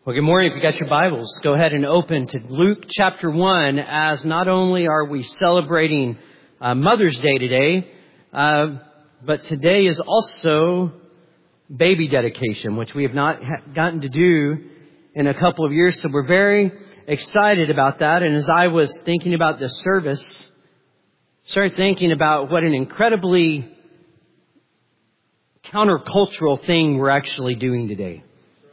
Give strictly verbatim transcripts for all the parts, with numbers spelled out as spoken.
Well, good morning. If you got your Bibles, go ahead and open to Luke chapter one, as not only are we celebrating uh, Mother's Day today, uh, but today is also baby dedication, which we have not ha- gotten to do in a couple of years. So we're very excited about that. And as I was thinking about this service, started thinking about what an incredibly countercultural thing we're actually doing today.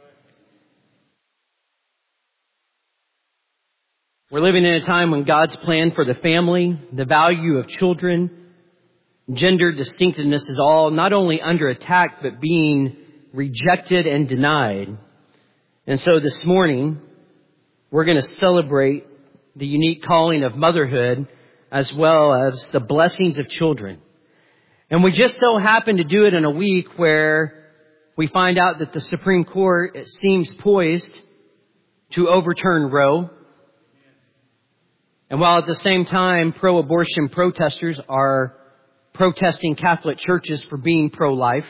We're living in a time when God's plan for the family, the value of children, gender distinctiveness is all not only under attack, but being rejected and denied. And so this morning, we're going to celebrate the unique calling of motherhood as well as the blessings of children. And we just so happen to do it in a week where we find out that the Supreme Court, it seems poised to overturn Roe. And while at the same time, pro-abortion protesters are protesting Catholic churches for being pro-life.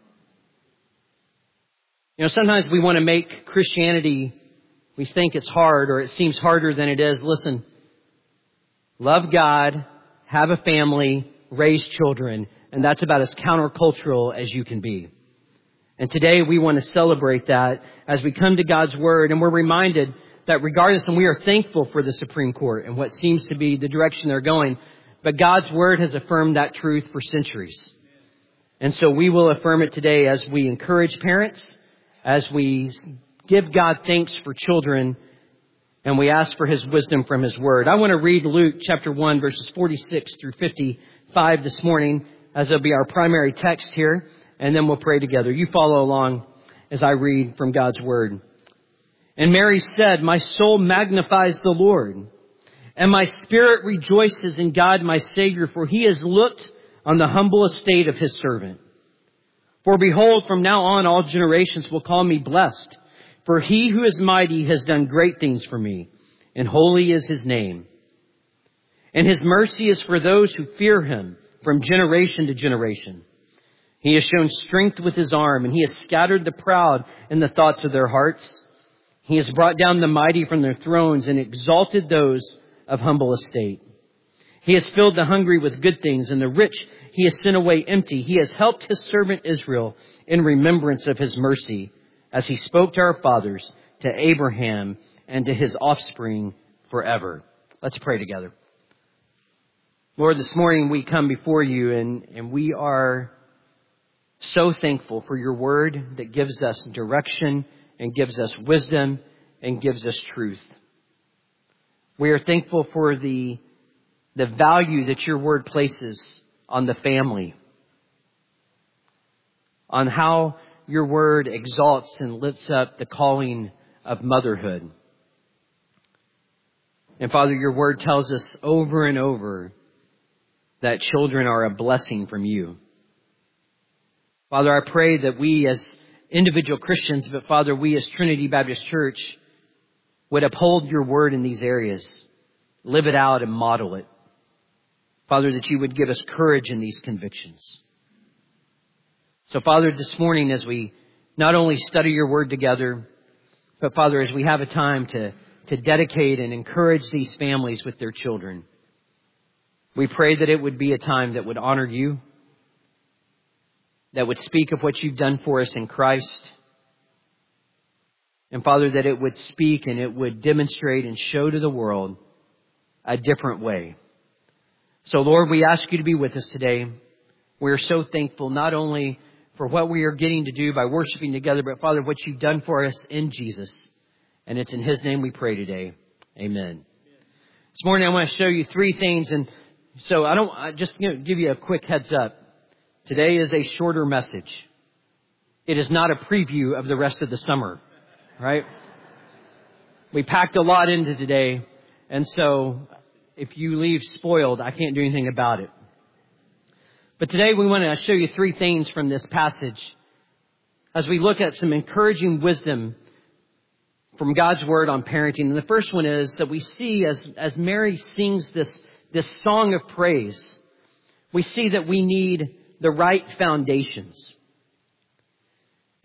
You know, sometimes we want to make Christianity, we think it's hard or it seems harder than it is. Listen, love God, have a family, raise children, and that's about as countercultural as you can be. And today we want to celebrate that as we come to God's Word, and we're reminded that regardless, and we are thankful for the Supreme Court and what seems to be the direction they're going, but God's Word has affirmed that truth for centuries. And so we will affirm it today as we encourage parents, as we give God thanks for children, and we ask for His wisdom from His Word. I want to read Luke chapter one, verses forty-six through fifty-five this morning, as it'll be our primary text here, and then we'll pray together. You follow along as I read from God's Word. And Mary said, "My soul magnifies the Lord, and my spirit rejoices in God my Savior, for He has looked on the humble estate of His servant. For behold, from now on all generations will call me blessed, for He who is mighty has done great things for me, and holy is His name. And His mercy is for those who fear Him from generation to generation. He has shown strength with His arm, and He has scattered the proud in the thoughts of their hearts. He has brought down the mighty from their thrones and exalted those of humble estate. He has filled the hungry with good things, and the rich He has sent away empty. He has helped His servant Israel in remembrance of His mercy, as He spoke to our fathers, to Abraham, and to his offspring forever." Let's pray together. Lord, this morning we come before You, and, and we are so thankful for Your Word that gives us direction and gives us wisdom and gives us truth. We are thankful for the, the value that Your Word places on the family, on how Your Word exalts and lifts up the calling of motherhood. And Father, Your Word tells us over and over that children are a blessing from You. Father, I pray that we as individual Christians, but Father, we as Trinity Baptist Church would uphold Your Word in these areas, live it out and model it. Father, that You would give us courage in these convictions. So Father, this morning as we not only study Your Word together, but Father, as we have a time to, to dedicate and encourage these families with their children, we pray that it would be a time that would honor You, that would speak of what You've done for us in Christ. And Father, that it would speak and it would demonstrate and show to the world a different way. So Lord, we ask You to be with us today. We are so thankful not only for what we are getting to do by worshiping together, but Father, what You've done for us in Jesus. And it's in His name we pray today. Amen. This morning I want to show you three things. And so I don't, I just you know, give you a quick heads up. Today is a shorter message. It is not a preview of the rest of the summer, right? We packed a lot into today, and so if you leave spoiled, I can't do anything about it. But today we want to show you three things from this passage as we look at some encouraging wisdom from God's Word on parenting. And the first one is that we see as, as Mary sings this, this song of praise, we see that we need the right foundations. It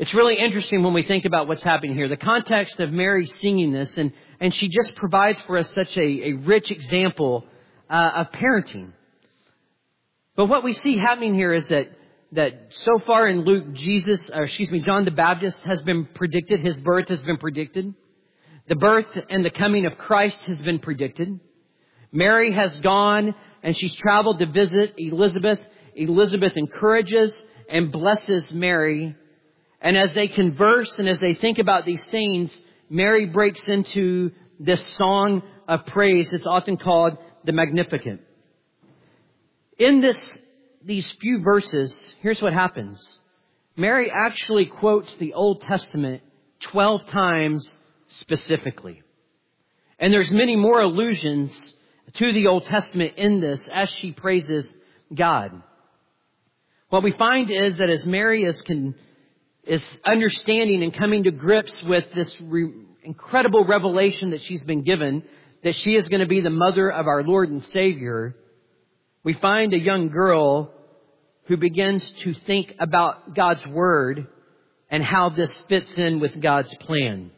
It's really interesting when we think about what's happening here. The context of Mary singing this, and, and she just provides for us such a, a rich example uh, of parenting. But what we see happening here is that that so far in Luke, Jesus, or excuse me, John the Baptist has been predicted. His birth has been predicted. The birth and the coming of Christ has been predicted. Mary has gone and she's traveled to visit Elizabeth. Elizabeth encourages and blesses Mary. And as they converse and as they think about these things, Mary breaks into this song of praise. It's often called the Magnificat. In this, these few verses, here's what happens. Mary actually quotes the Old Testament twelve times specifically. And there's many more allusions to the Old Testament in this as she praises God. What we find is that as Mary is con- is understanding and coming to grips with this re- incredible revelation that she's been given, that she is going to be the mother of our Lord and Savior, we find a young girl who begins to think about God's Word and how this fits in with God's plan.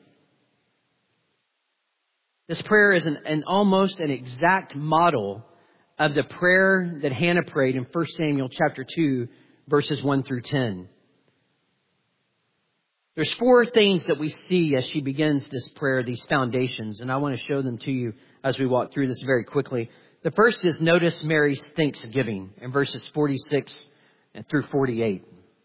This prayer is an, an almost an exact model of the prayer that Hannah prayed in First Samuel chapter two, verses one through ten. There's four things that we see as she begins this prayer, these foundations, and I want to show them to you as we walk through this very quickly. The first is notice Mary's thanksgiving in verses forty-six through forty-eight.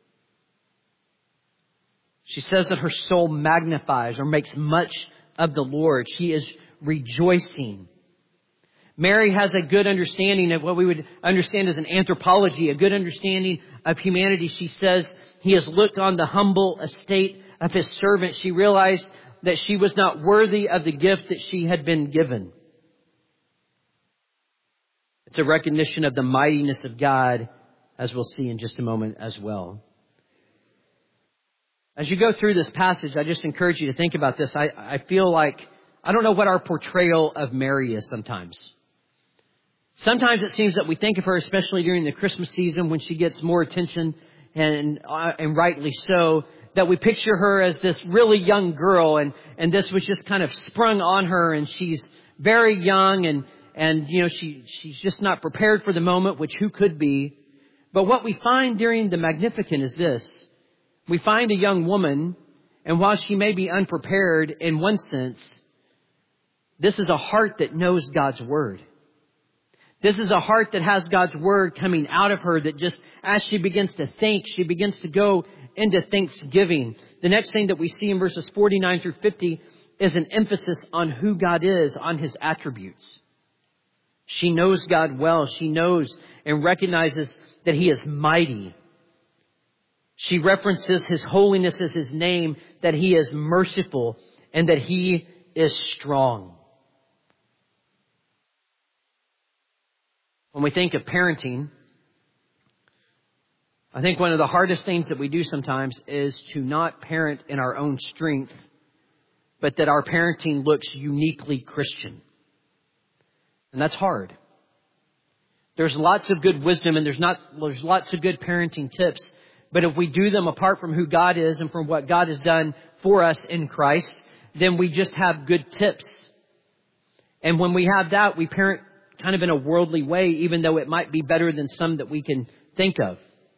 She says that her soul magnifies or makes much of the Lord. She is rejoicing. Mary has a good understanding of what we would understand as an anthropology, a good understanding of humanity. She says he has looked on the humble estate of his servant. She realized that she was not worthy of the gift that she had been given. It's a recognition of the mightiness of God, as we'll see in just a moment as well. As you go through this passage, I just encourage you to think about this. I, I feel like, I don't know what our portrayal of Mary is sometimes. Sometimes it seems that we think of her, especially during the Christmas season when she gets more attention, and uh, and rightly so, that we picture her as this really young girl, and, and this was just kind of sprung on her, and she's very young, and, and you know, she she's just not prepared for the moment, which who could be. But what we find during the Magnificat is this. We find a young woman, and while she may be unprepared in one sense, this is a heart that knows God's Word. This is a heart that has God's Word coming out of her, that just as she begins to think, she begins to go into thanksgiving. The next thing that we see in verses forty-nine through fifty is an emphasis on who God is, on His attributes. She knows God well. She knows and recognizes that He is mighty. She references His holiness as His name, that He is merciful, and that He is strong. When we think of parenting, I think one of the hardest things that we do sometimes is to not parent in our own strength, but that our parenting looks uniquely Christian. And that's hard. There's lots of good wisdom and there's not, there's lots of good parenting tips. But if we do them apart from who God is and from what God has done for us in Christ, then we just have good tips. And when we have that, we parent kind of in a worldly way, even though it might be better than some that we can think of.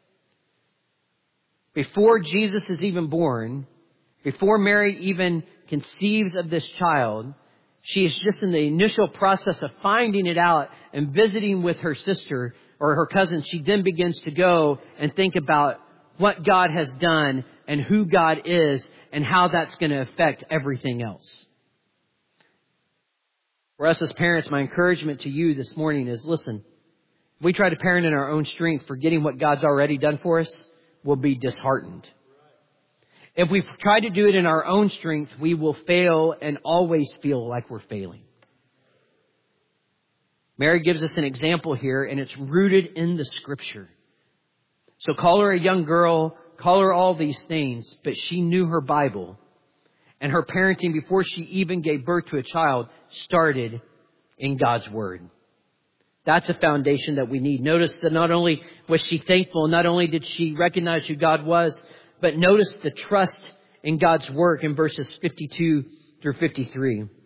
Before Jesus is even born, before Mary even conceives of this child, she is just in the initial process of finding it out and visiting with her sister or her cousin. She then begins to go and think about what God has done and who God is and how that's going to affect everything else. For us as parents, my encouragement to you this morning is, listen, if we try to parent in our own strength, forgetting what God's already done for us, we'll be disheartened. If we try to do it in our own strength, we will fail and always feel like we're failing. Mary gives us an example here, and it's rooted in the Scripture. So call her a young girl, call her all these things, but she knew her Bible. And her parenting, before she even gave birth to a child, started in God's Word. That's a foundation that we need. Notice that not only was she thankful, not only did she recognize who God was, But notice the trust in God's work in verses fifty-two through fifty-three. It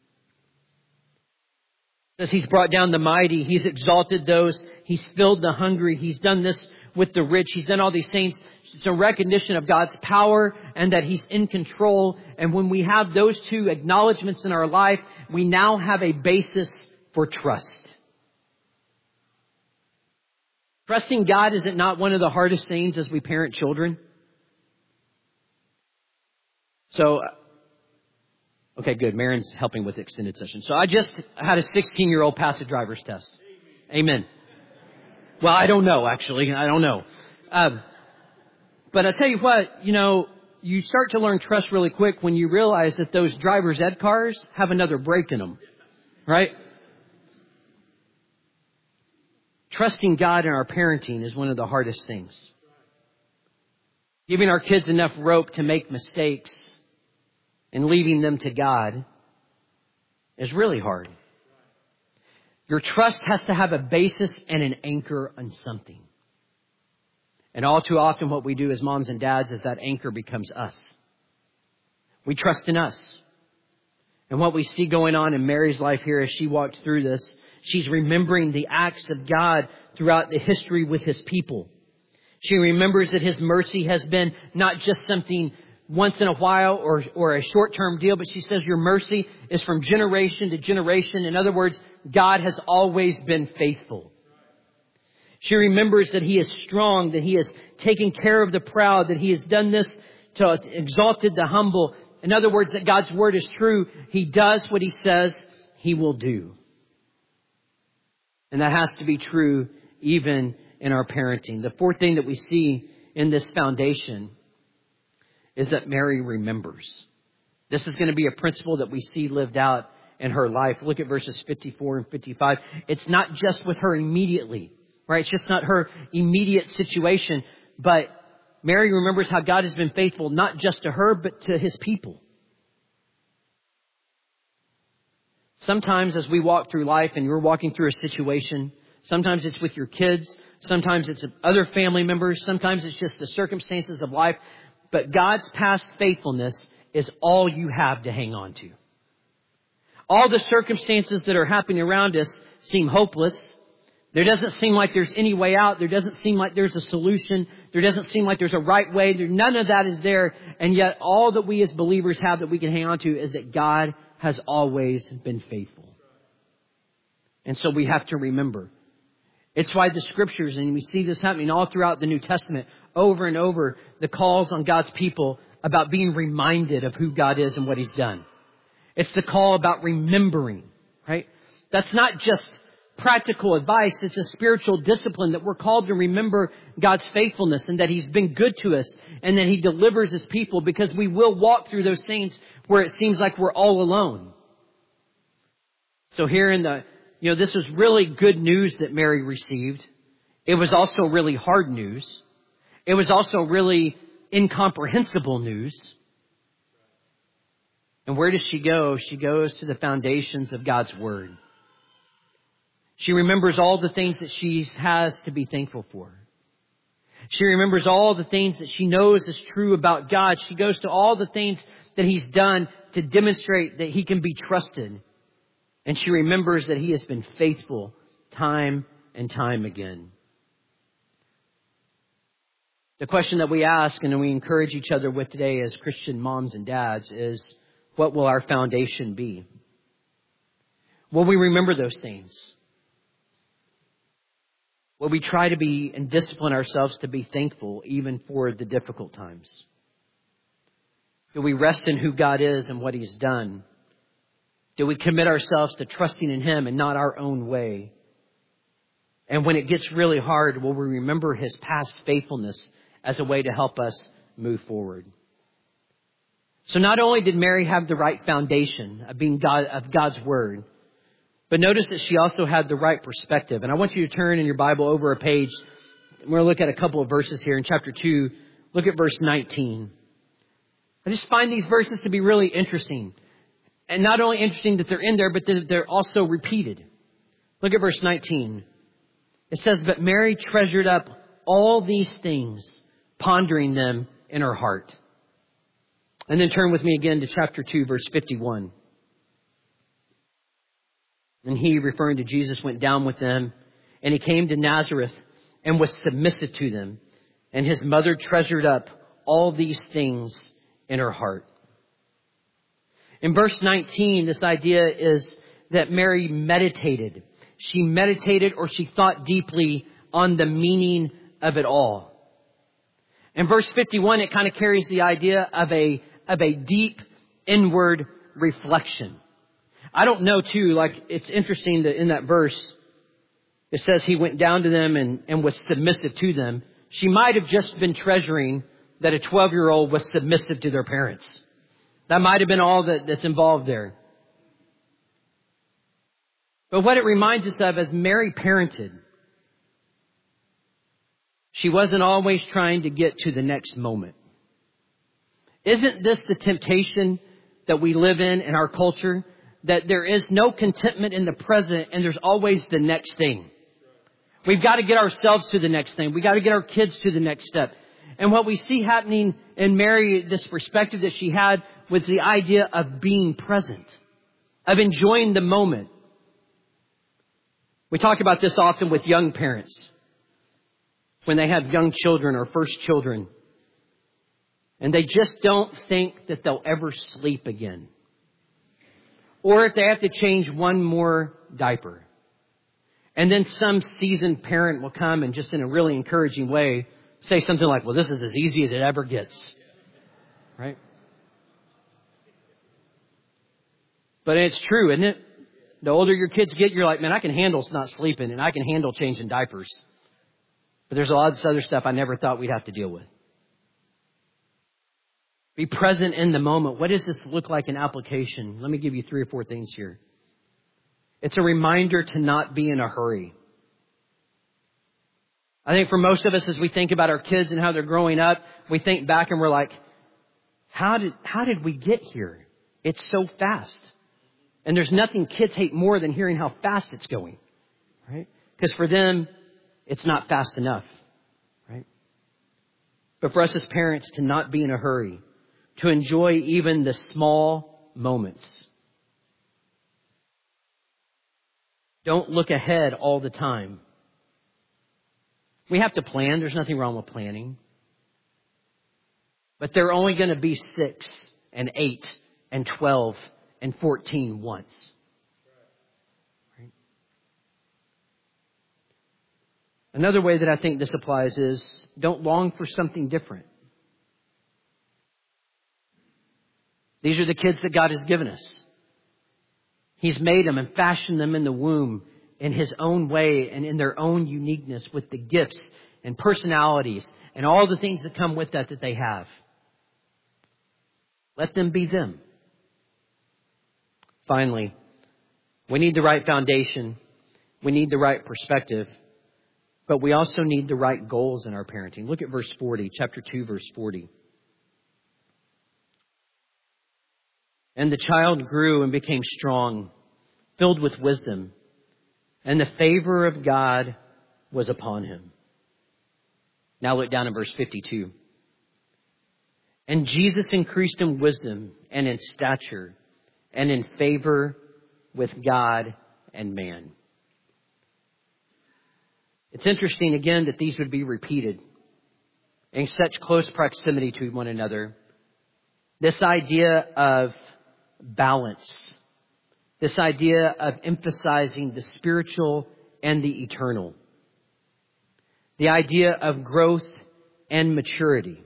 says He's brought down the mighty. He's exalted those. He's filled the hungry. He's done this with the rich. He's done all these things. It's a recognition of God's power and that He's in control. And when we have those two acknowledgments in our life, we now have a basis for trust. Trusting God, is it not one of the hardest things as we parent children? So, okay, good. Marin's helping with the extended session. So I just had a sixteen-year-old pass a driver's test. Amen. Well, I don't know, actually. I don't know. Um, but I tell you what, you know, you start to learn trust really quick when you realize that those driver's ed cars have another brake in them, right? Trusting God in our parenting is one of the hardest things. Giving our kids enough rope to make mistakes and leaving them to God is really hard. Your trust has to have a basis and an anchor on something. And all too often what we do as moms and dads is that anchor becomes us. We trust in us. And what we see going on in Mary's life here as she walked through this, she's remembering the acts of God throughout the history with His people. She remembers that His mercy has been not just something once in a while or, or a short-term deal, but she says your mercy is from generation to generation. In other words, God has always been faithful. She remembers that He is strong, that He has taken care of the proud, that He has done this to exalted the humble. In other words, that God's word is true. He does what He says He will do. And that has to be true even in our parenting. The fourth thing that we see in this foundation is that Mary remembers. This is going to be a principle that we see lived out in her life. Look at verses fifty-four and fifty-five. It's not just with her immediately, right? It's just not her immediate situation, but Mary remembers how God has been faithful, not just to her, but to His people. Sometimes as we walk through life and you're walking through a situation, sometimes it's with your kids, sometimes it's other family members, sometimes it's just the circumstances of life. But God's past faithfulness is all you have to hang on to. All the circumstances that are happening around us seem hopeless. There doesn't seem like there's any way out. There doesn't seem like there's a solution. There doesn't seem like there's a right way. There, none of that is there. And yet all that we as believers have that we can hang on to is that God has always been faithful. And so we have to remember. It's why the scriptures, and we see this happening all throughout the New Testament, over and over, the calls on God's people about being reminded of who God is and what He's done. It's the call about remembering, right? That's not just practical advice. It's a spiritual discipline that we're called to remember God's faithfulness and that He's been good to us and that He delivers His people, because we will walk through those things where it seems like we're all alone. So here in the, you know, this was really good news that Mary received. It was also really hard news. It was also really incomprehensible news. And where does she go? She goes to the foundations of God's Word. She remembers all the things that she has to be thankful for. She remembers all the things that she knows is true about God. She goes to all the things that He's done to demonstrate that He can be trusted. And she remembers that He has been faithful time and time again. The question that we ask and we encourage each other with today as Christian moms and dads is, what will our foundation be? Will we remember those things? Will we try to be and discipline ourselves to be thankful even for the difficult times? Do we rest in who God is and what He's done? Do we commit ourselves to trusting in Him and not our own way? And when it gets really hard, will we remember His past faithfulness as a way to help us move forward? So not only did Mary have the right foundation of being God, of God's Word, but notice that she also had the right perspective. And I want you to turn in your Bible over a page. We're going to look at a couple of verses here in chapter two. Look at verse nineteen. I just find these verses to be really interesting. And not only interesting that they're in there, but that they're also repeated. Look at verse nineteen. It says, "But Mary treasured up all these things, pondering them in her heart. And then turn with me again to chapter two, verse fifty-one. And he, referring to Jesus, went down with them, and he came to Nazareth and was submissive to them. And his mother treasured up all these things in her heart. In verse nineteen, this idea is that Mary meditated. She meditated, or she thought deeply on the meaning of it all. In verse fifty-one, it kind of carries the idea of a, of a deep inward reflection. I don't know too, like it's interesting that in that verse, it says he went down to them and, and was submissive to them. She might have just been treasuring that a twelve-year-old was submissive to their parents. That might have been all that, that's involved there. But what it reminds us of as Mary parented, she wasn't always trying to get to the next moment. Isn't this the temptation that we live in in our culture? That there is no contentment in the present and there's always the next thing. We've got to get ourselves to the next thing. We've got to get our kids to the next step. And what we see happening in Mary, this perspective that she had, was the idea of being present, of enjoying the moment. We talk about this often with young parents when they have young children or first children. And they just don't think that they'll ever sleep again. Or if they have to change one more diaper. And then some seasoned parent will come and just in a really encouraging way say something like, well, this is as easy as it ever gets. Right? But it's true, isn't it? The older your kids get, you're like, man, I can handle not sleeping and I can handle changing diapers. But there's a lot of this other stuff I never thought we'd have to deal with. Be present in the moment. What does this look like in application? Let me give you three or four things here. It's a reminder to not be in a hurry. I think for most of us, as we think about our kids and how they're growing up, we think back and we're like, how did, how did we get here? It's so fast. And there's nothing kids hate more than hearing how fast it's going, right? Because for them, it's not fast enough, right? But for us as parents to not be in a hurry, to enjoy even the small moments. Don't look ahead all the time. We have to plan. There's nothing wrong with planning. But they're only going to be six and eight and twelve and fourteen once. Right? Another way that I think this applies is don't long for something different. These are the kids that God has given us. He's made them and fashioned them in the womb in His own way and in their own uniqueness with the gifts and personalities and all the things that come with that that they have. Let them be them. Finally, we need the right foundation. We need the right perspective. But we also need the right goals in our parenting. Look at verse forty, chapter two, verse forty. And the child grew and became strong, filled with wisdom, and the favor of God was upon him. Now look down in verse fifty-two. And Jesus increased in wisdom and in stature and in favor with God and man. It's interesting again that these would be repeated in such close proximity to one another. This idea of balance. This idea of emphasizing the spiritual and the eternal. The idea of growth and maturity.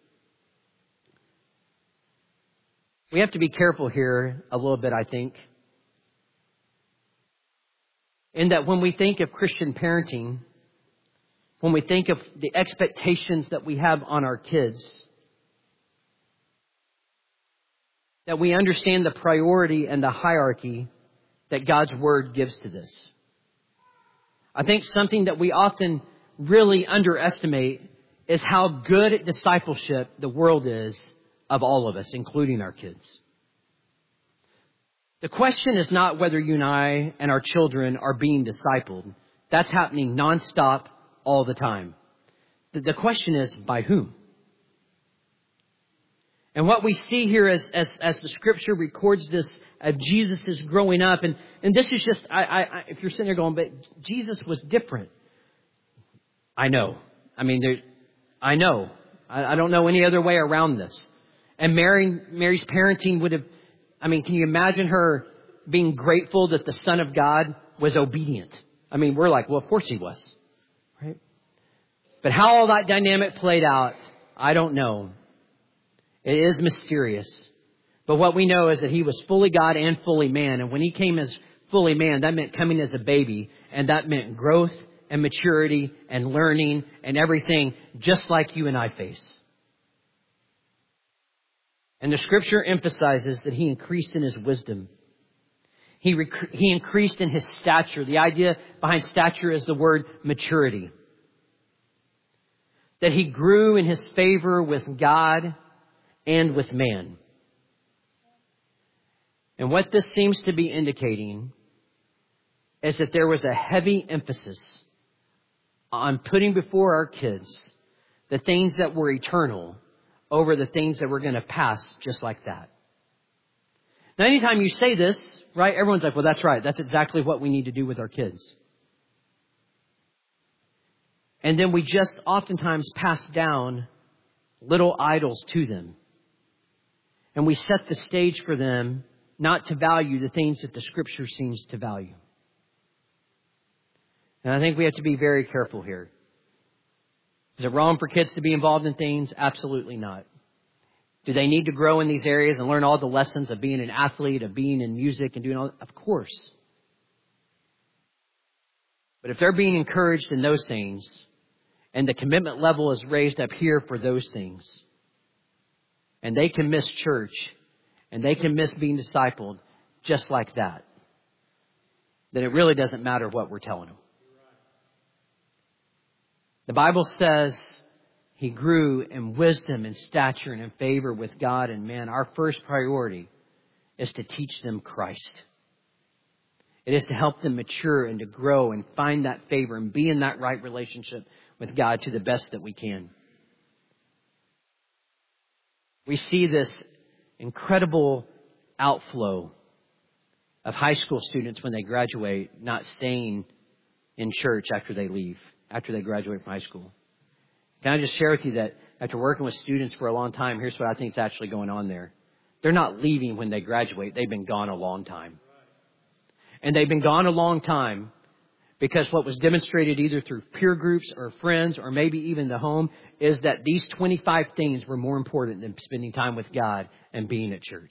We have to be careful here a little bit, I think. In that when we think of Christian parenting, when we think of the expectations that we have on our kids, that we understand the priority and the hierarchy that God's Word gives to this. I think something that we often really underestimate is how good at discipleship the world is of all of us, including our kids. The question is not whether you and I and our children are being discipled. That's happening nonstop all the time. The question is, by whom? And what we see here as, as, as the scripture records this, uh, Jesus is growing up. And, and this is just, I, I, I, if you're sitting there going, but Jesus was different. I know. I mean, there, I know. I, I don't know any other way around this. And Mary, Mary's parenting would have, I mean, can you imagine her being grateful that the Son of God was obedient? I mean, we're like, well, of course he was. Right? But how all that dynamic played out, I don't know. It is mysterious. But what we know is that he was fully God and fully man. And when he came as fully man, that meant coming as a baby. And that meant growth and maturity and learning and everything just like you and I face. And the scripture emphasizes that he increased in his wisdom. He, rec- he increased in his stature. The idea behind stature is the word maturity. That he grew in his favor with God and with man. And what this seems to be indicating is that there was a heavy emphasis on putting before our kids the things that were eternal over the things that were going to pass just like that. Now, anytime you say this, right, everyone's like, well, that's right. That's exactly what we need to do with our kids. And then we just oftentimes pass down little idols to them. And we set the stage for them not to value the things that the scripture seems to value. And I think we have to be very careful here. Is it wrong for kids to be involved in things? Absolutely not. Do they need to grow in these areas and learn all the lessons of being an athlete, of being in music and doing all that? Of course. But if they're being encouraged in those things and the commitment level is raised up here for those things, and they can miss church, and they can miss being discipled just like that, then it really doesn't matter what we're telling them. The Bible says he grew in wisdom and stature and in favor with God and man. Our first priority is to teach them Christ. It is to help them mature and to grow and find that favor and be in that right relationship with God to the best that we can. We see this incredible outflow of high school students when they graduate not staying in church after they leave, after they graduate from high school. Can I just share with you that after working with students for a long time, here's what I think is actually going on there. They're not leaving when they graduate. They've been gone a long time. And they've been gone a long time because what was demonstrated either through peer groups or friends or maybe even the home is that these twenty-five things were more important than spending time with God and being at church.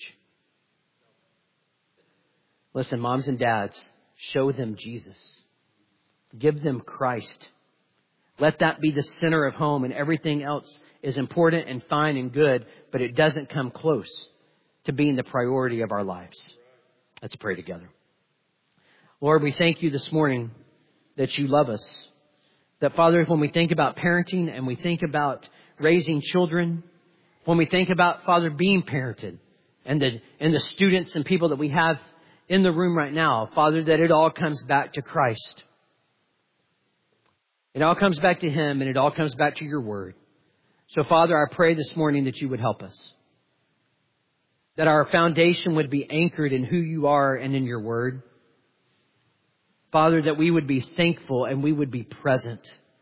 Listen, moms and dads, show them Jesus. Give them Christ. Let that be the center of home, and everything else is important and fine and good, but it doesn't come close to being the priority of our lives. Let's pray together. Lord, we thank you this morning that you love us. That, Father, when we think about parenting and we think about raising children, when we think about, Father, being parented and the, and the students and people that we have in the room right now, Father, that it all comes back to Christ. It all comes back to Him, and it all comes back to your word. So, Father, I pray this morning that you would help us. That our foundation would be anchored in who you are and in your word. Father, that we would be thankful and we would be present.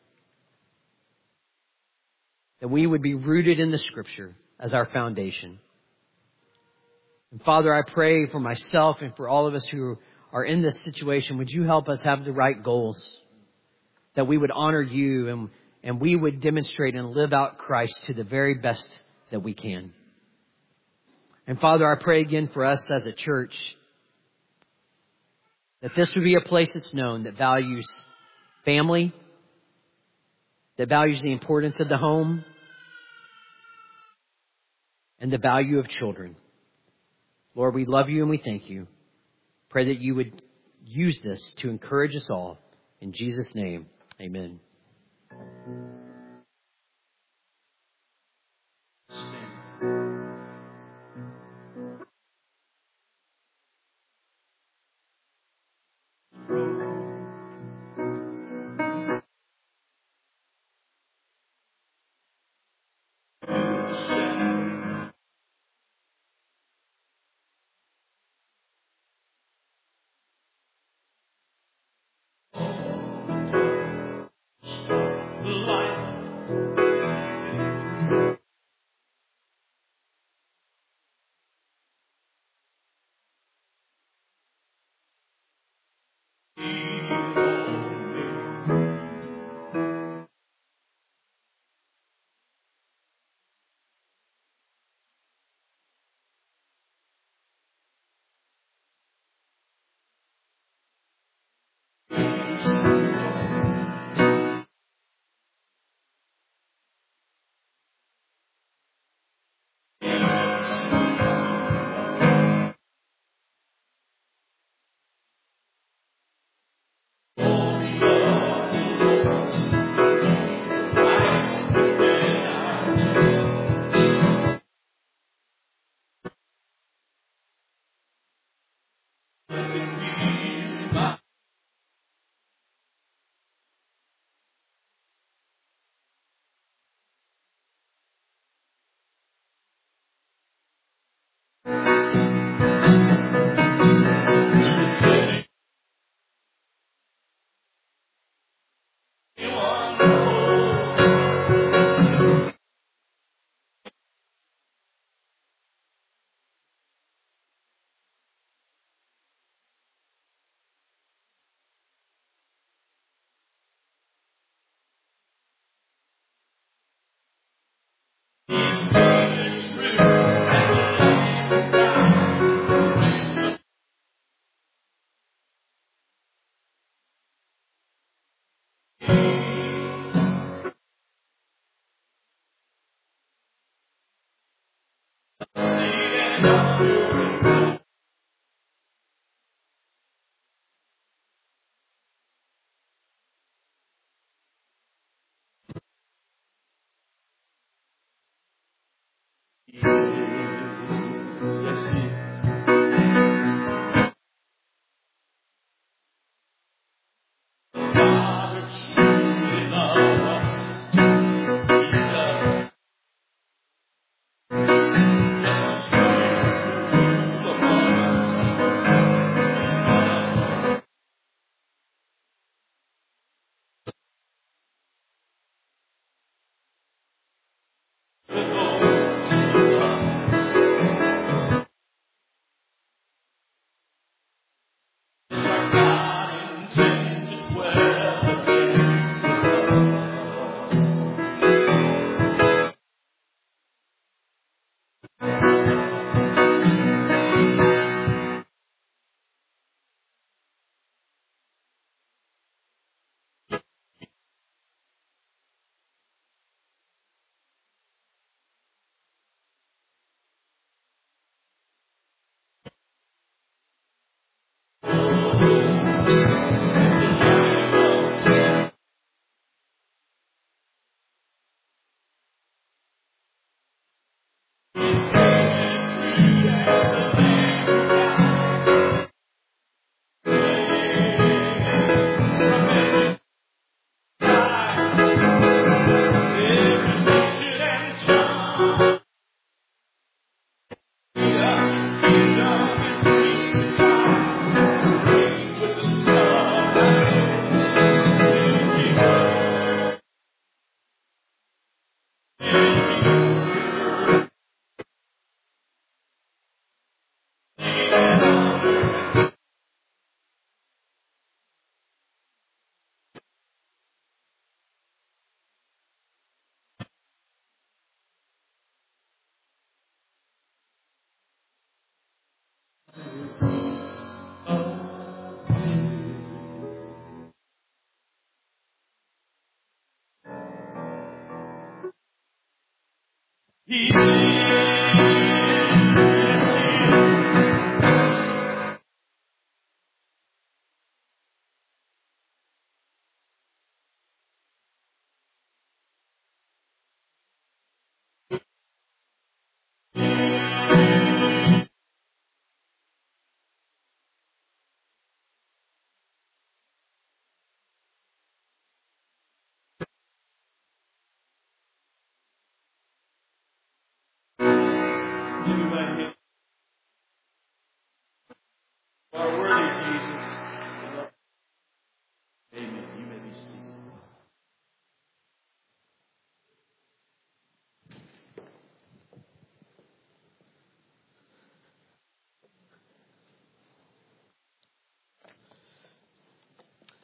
That we would be rooted in the Scripture as our foundation. And Father, I pray for myself and for all of us who are in this situation, would you help us have the right goals? That we would honor you and, and we would demonstrate and live out Christ to the very best that we can. And Father, I pray again for us as a church that this would be a place that's known that values family, that values the importance of the home, and the value of children. Lord, we love you and we thank you. Pray that you would use this to encourage us all. In Jesus' name, amen.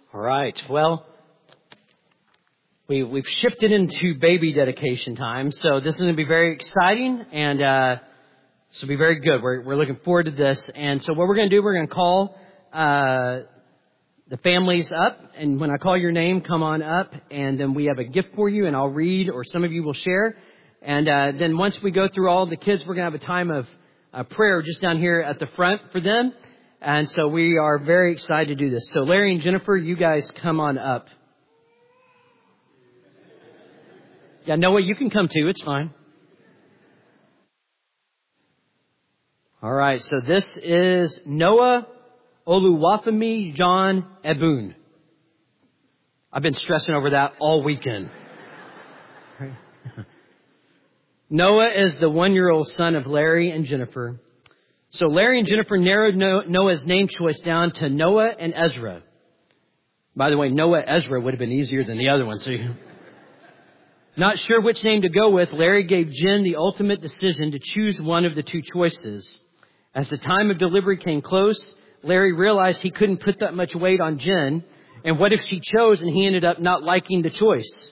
All right. Well, we, we've shifted into baby dedication time, so this is going to be very exciting, and uh, this will be very good. We're, we're looking forward to this. And so what we're going to do, we're going to call uh, the families up, and when I call your name, come on up, and then we have a gift for you, and I'll read, or some of you will share. And uh, then once we go through all the kids, we're going to have a time of uh, prayer just down here at the front for them. And so we are very excited to do this. So Larry and Jennifer, you guys come on up. Yeah, Noah, you can come too. It's fine. All right. So this is Noah Oluwafemi John Ebun. I've been stressing over that all weekend. Noah is the one-year-old son of Larry and Jennifer. So Larry and Jennifer narrowed Noah's name choice down to Noah and Ezra. By the way, Noah Ezra would have been easier than the other one. So, you... Not sure which name to go with, Larry gave Jen the ultimate decision to choose one of the two choices. As the time of delivery came close, Larry realized he couldn't put that much weight on Jen. And what if she chose and he ended up not liking the choice?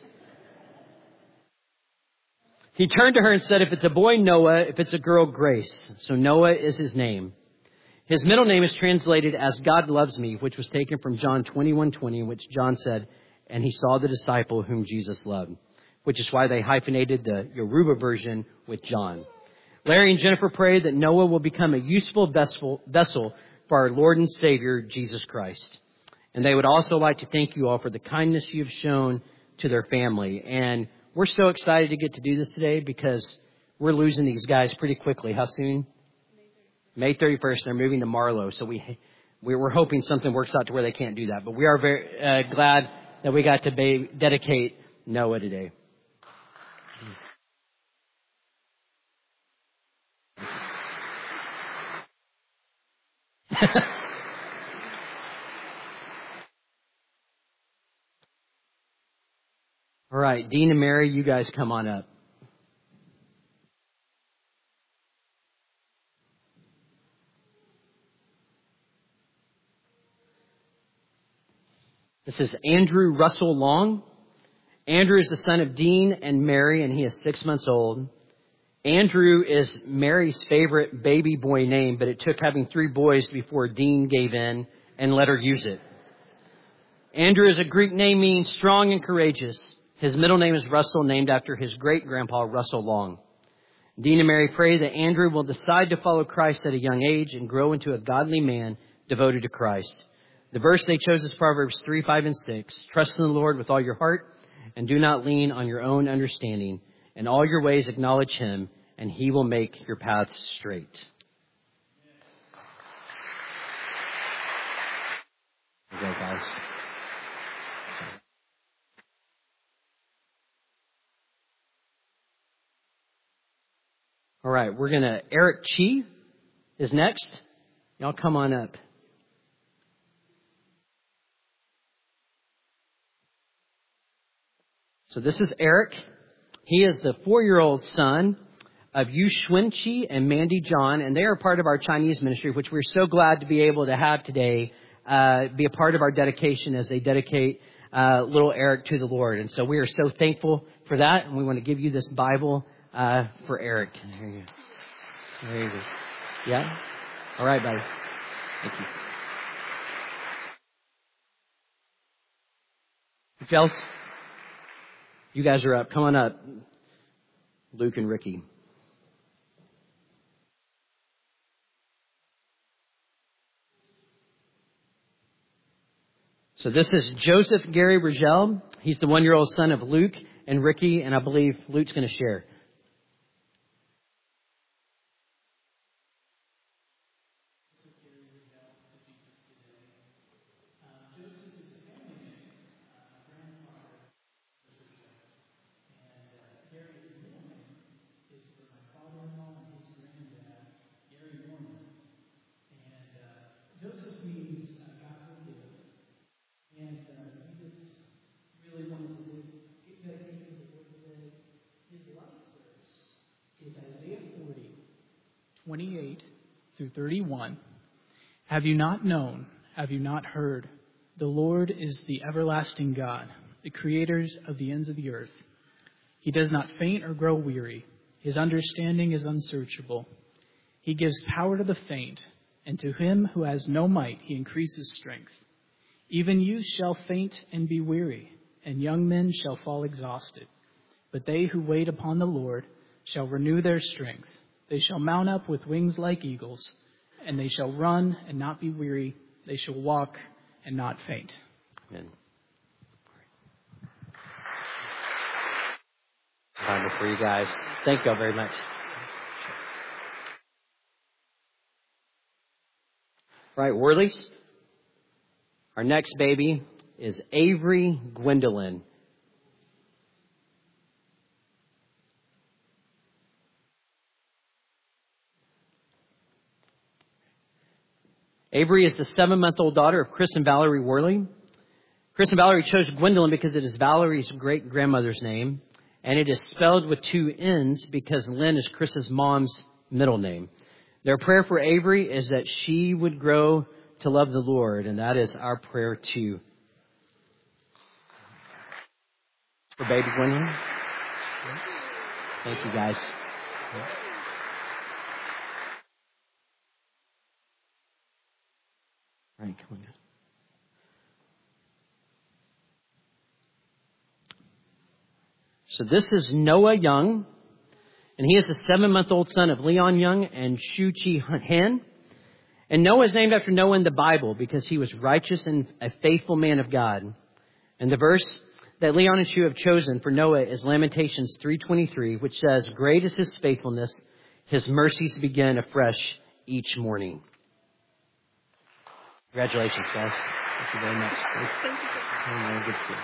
He turned to her and said, if it's a boy, Noah. If it's a girl, Grace. So Noah is his name. His middle name is translated as God loves me, which was taken from John twenty-one twenty, in which John said, and he saw the disciple whom Jesus loved, which is why they hyphenated the Yoruba version with John. Larry and Jennifer pray that Noah will become a useful vessel, vessel for our Lord and Savior, Jesus Christ. And they would also like to thank you all for the kindness you've shown to their family. And we're so excited to get to do this today because we're losing these guys pretty quickly. How soon? May thirty-first. They're moving to Marlow. So we, we we're hoping something works out to where they can't do that. But we are very uh, glad that we got to ba- dedicate Noah today. All right, Dean and Mary, you guys come on up. This is Andrew Russell Long. Andrew is the son of Dean and Mary, and he is six months old. Andrew is Mary's favorite baby boy name, but it took having three boys before Dean gave in and let her use it. Andrew is a Greek name meaning strong and courageous. His middle name is Russell, named after his great-grandpa, Russell Long. Dean and Mary pray that Andrew will decide to follow Christ at a young age and grow into a godly man devoted to Christ. The verse they chose is Proverbs three, five, and six. Trust in the Lord with all your heart and do not lean on your own understanding. In all your ways acknowledge him, and he will make your paths straight. There you go, guys. All right, we're going to, Eric Chi is next. Y'all come on up. So this is Eric. He is the four-year-old son of Yu Xuanqi and Mandy John, and they are part of our Chinese ministry, which we're so glad to be able to have today, uh, be a part of our dedication as they dedicate uh, little Eric to the Lord. And so we are so thankful for that, and we want to give you this Bible uh, for Eric. There you go. There you go. Yeah? All right, buddy. Thank you. Fellas, you guys are up. Come on up. Luke and Ricky. So this is Joseph Gary Rigel. He's the one-year-old son of Luke and Ricky, and I believe Luke's going to share. twenty-eight through thirty-one. Have you not known? Have you not heard? The Lord is the everlasting God, the creator of the ends of the earth. He does not faint or grow weary. His understanding is unsearchable. He gives power to the faint, and to him who has no might he increases strength. Even youth shall faint and be weary, and young men shall fall exhausted. But they who wait upon the Lord shall renew their strength. They shall mount up with wings like eagles, and they shall run and not be weary. They shall walk and not faint. Amen. Bible for you guys. Thank you all very much. Right, Worleys. Our next baby is Avery Gwendolyn. Avery is the seven-month-old daughter of Chris and Valerie Worley. Chris and Valerie chose Gwendolyn because it is Valerie's great-grandmother's name, and it is spelled with two N's because Lynn is Chris's mom's middle name. Their prayer for Avery is that she would grow to love the Lord, and that is our prayer too. For baby Gwendolyn. Thank you, guys. All right, come on, guys. So this is Noah Young, and he is the seven-month-old son of Leon Young and Shu Chi Han. And Noah is named after Noah in the Bible because he was righteous and a faithful man of God. And the verse that Leon and Shu have chosen for Noah is Lamentations three twenty-three, which says, "Great is his faithfulness; his mercies begin afresh each morning." Congratulations, guys. Thank you very much. Thank you. Oh, good to see you.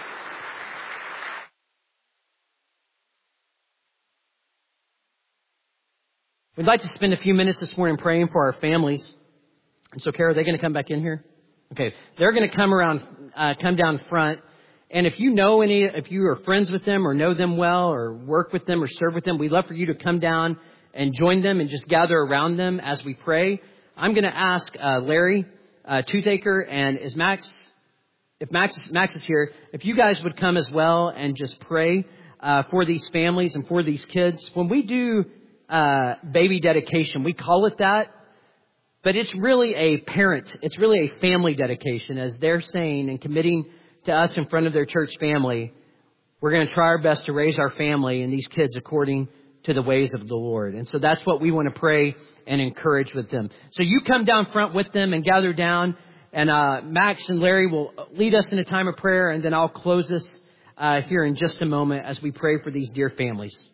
We'd like to spend a few minutes this morning praying for our families. And so, Kara, are they going to come back in here? Okay. They're going to come around, uh, come down front. And if you know any, if you are friends with them or know them well or work with them or serve with them, we'd love for you to come down and join them and just gather around them as we pray. I'm going to ask uh, Larry uh, Toothaker and is Max, if Max, Max is here, if you guys would come as well and just pray uh, for these families and for these kids. When we do uh, baby dedication, we call it that. But it's really a parent, it's really a family dedication, as they're saying and committing to us in front of their church family. We're going to try our best to raise our family and these kids according to the ways of the Lord. And so that's what we want to pray and encourage with them. So you come down front with them and gather down, and uh, Max and Larry will lead us in a time of prayer, and then I'll close this uh, here in just a moment as we pray for these dear families.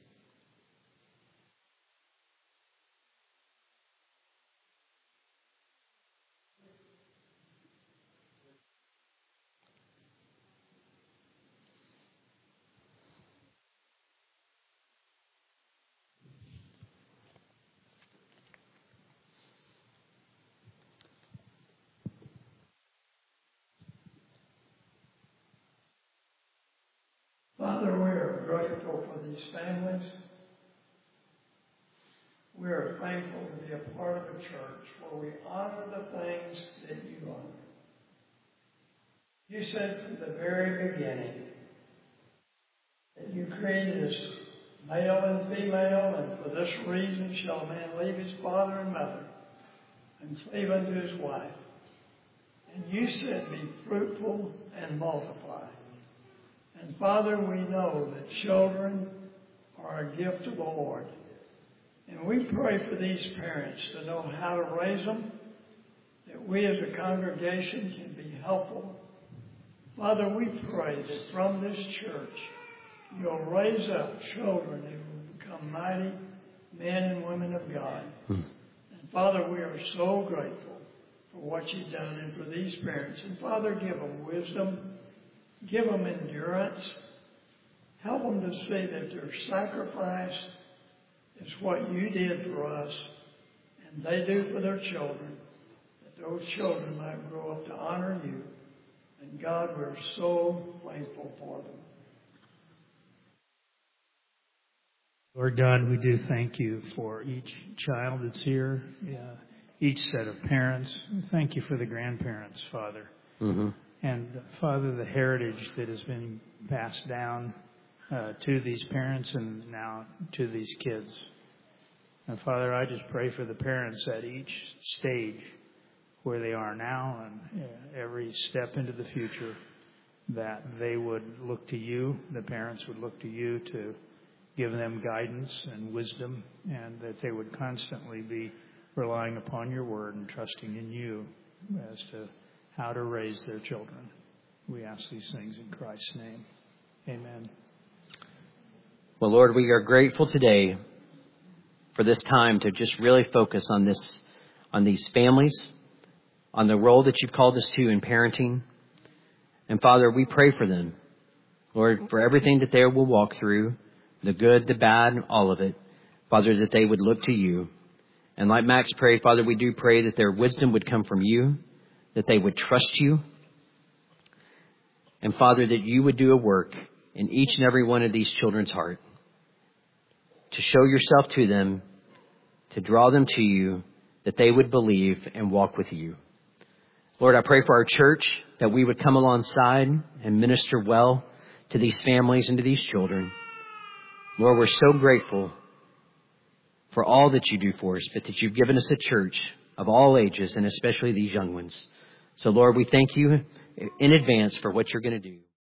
Father, we are grateful for these families. We are thankful to be a part of a church where we honor the things that you honor. You said from the very beginning that you created us male and female, and for this reason shall a man leave his father and mother and cleave unto his wife. And you said, be fruitful and multiply. And Father, we know that children are a gift of the Lord. And we pray for these parents to know how to raise them, that we as a congregation can be helpful. Father, we pray that from this church, you'll raise up children who will become mighty men and women of God. Hmm. And Father, we are so grateful for what you've done and for these parents. And Father, give them wisdom. Give them endurance. Help them to see that their sacrifice is what you did for us, and they do for their children, that those children might grow up to honor you. And God, we're so thankful for them. Lord God, we do thank you for each child that's here, yeah, each set of parents. Thank you for the grandparents, Father. Mm-hmm. And Father, the heritage that has been passed down uh, to these parents and now to these kids. And Father, I just pray for the parents at each stage where they are now and every step into the future, that they would look to you, the parents would look to you to give them guidance and wisdom, and that they would constantly be relying upon your word and trusting in you as to how to raise their children. We ask these things in Christ's name. Amen. Well, Lord, we are grateful today for this time to just really focus on this, on these families, on the role that you've called us to in parenting. And Father, we pray for them, Lord, for everything that they will walk through, the good, the bad, all of it. Father, that they would look to you. And like Max prayed, Father, we do pray that their wisdom would come from you, that they would trust you. And Father, that you would do a work in each and every one of these children's heart to show yourself to them, to draw them to you, that they would believe and walk with you. Lord, I pray for our church that we would come alongside and minister well to these families and to these children. Lord, we're so grateful for all that you do for us, but that you've given us a church of all ages and especially these young ones. So, Lord, we thank you in advance for what you're going to do.